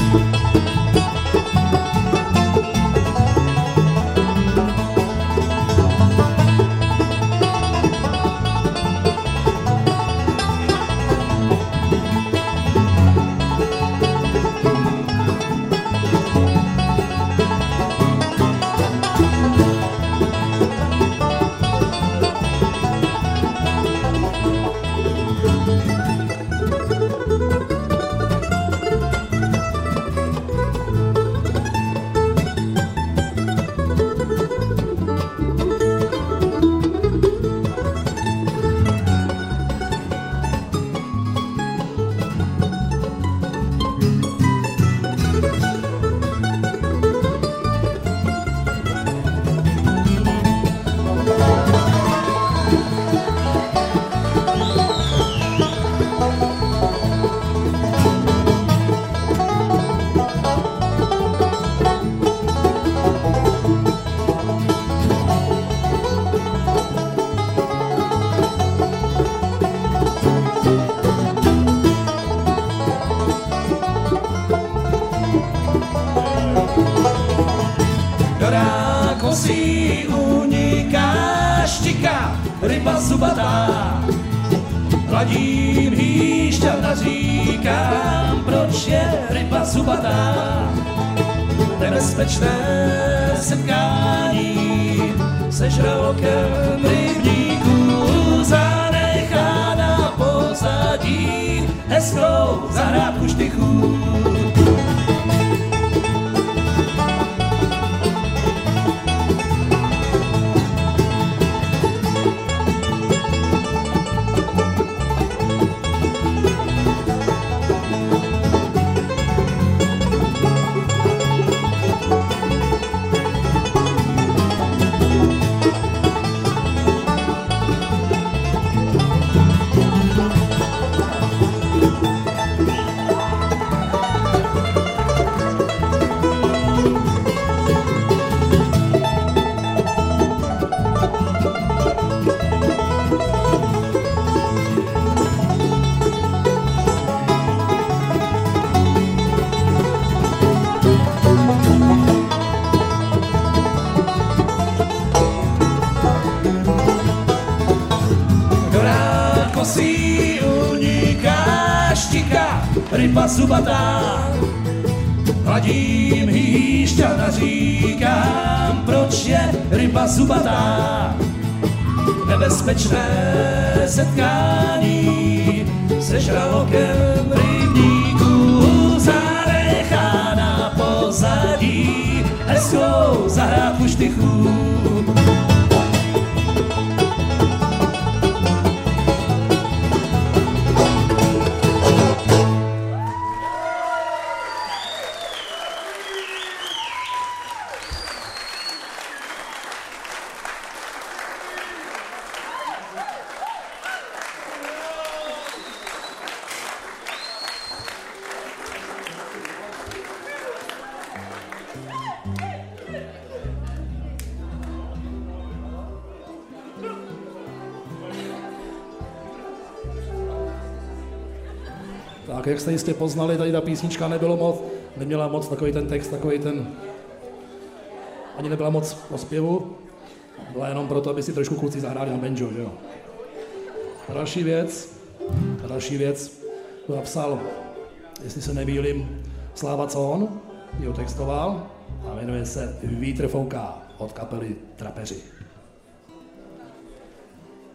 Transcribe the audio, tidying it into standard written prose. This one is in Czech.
Kosí uniká štika, ryba zubatá. Hladím hýšťat a říkám, proč je ryba zubatá. Nebezpečné setkání se žralokem rybníků zanechá na pozadí hezkou zahrádku štychů. Kosí uniká štika, ryba zubatá. Hladím hýšťat a říkám, proč je ryba zubatá. Nebezpečné setkání se žralokem rybníků zanechá na pozadí hezkou zahrádku štychů. Tak jak jste jistě poznali, tady ta písnička neměla moc takový ten text, ani nebyla moc o zpěvu, byla jenom proto, aby si trošku kluci zahráli na banjo, že jo. A další věc, to napsal, jestli se nemýlím, Sláva Cohon, ji ho textoval a jmenuje se Vítr fouká od kapely Trapeři.